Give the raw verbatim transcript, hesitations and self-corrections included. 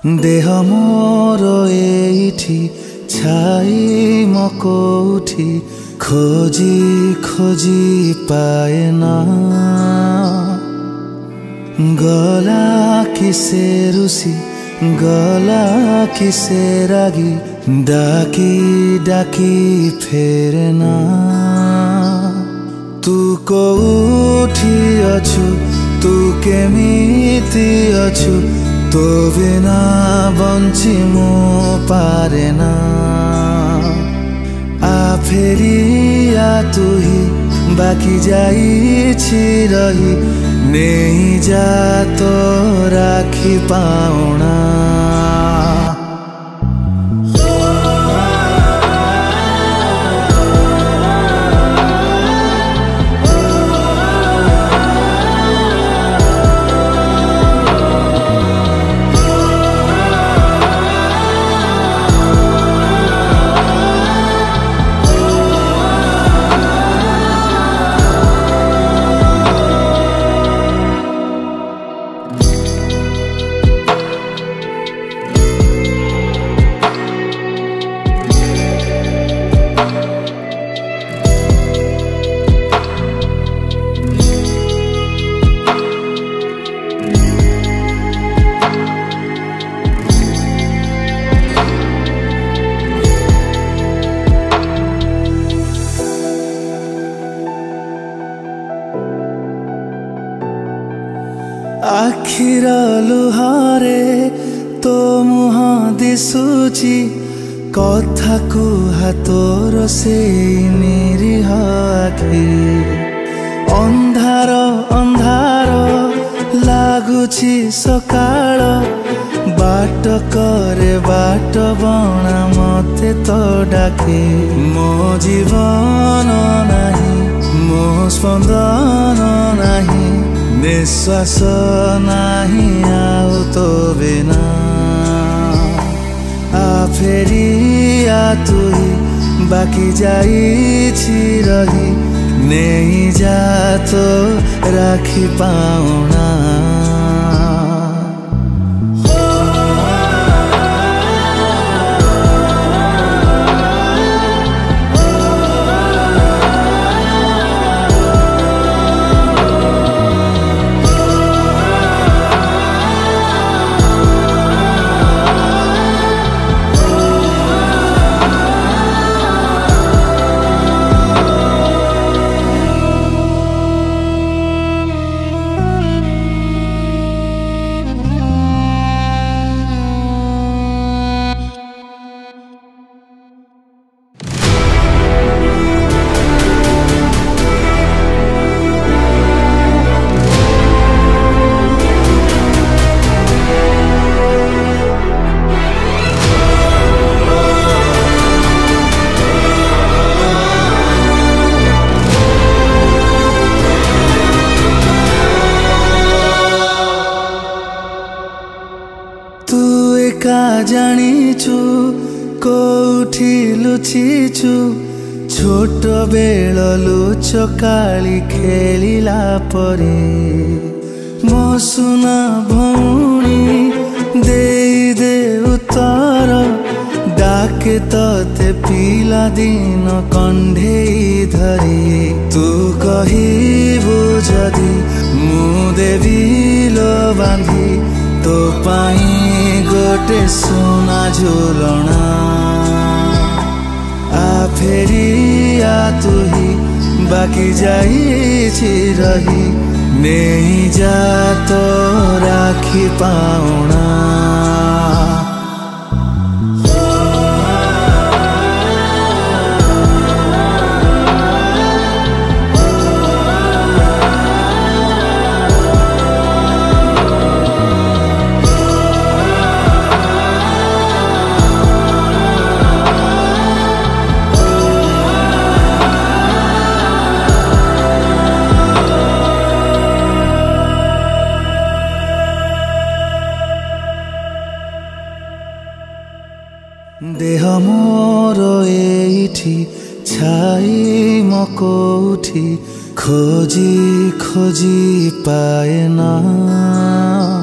देह मोर एठी छाई म कोठी खोजी खोजी पाए ना। गला किसे रुसी गला किसे रागी डाकी डाकी फेरे ना। तू कोठी अछु तू केमिति अछु तो बिना बंची मु पारे ना। आ फेरी आ तू ही बाकी जाइछि रही नहीं जा तो राखी पाउना। आखिर लुहारे तो मुह दिशुची कथा कुहा तोर से निरीह आखि। अंधार अंधार लागुची सकाळ बाट करे बाट बणा मते तो डाके। मो जीवन नाही मो स्पंदन नाही निश्वास नाही आउ तो बिना। आ फेरी आ तू ही बाकी जाइछि रही नहीं जा तो राखी पाउना। का जानिछु कोठी लुचिछु छोट बेल लुचकाली खेलिला परे। मो सुना भौणी दे दे उत्तर डाके तते पिला दिन कंढेई धरी। तू कहिबु जदि मु देवी लो बांधी तो पाई गोटे सोना झुलना। आ फेरी आ तू ही बाकी जाइछि रही नहीं जा तो राखी पाउना। देह मोर एठी छाई म कोठी खोजी खोजी पाए ना।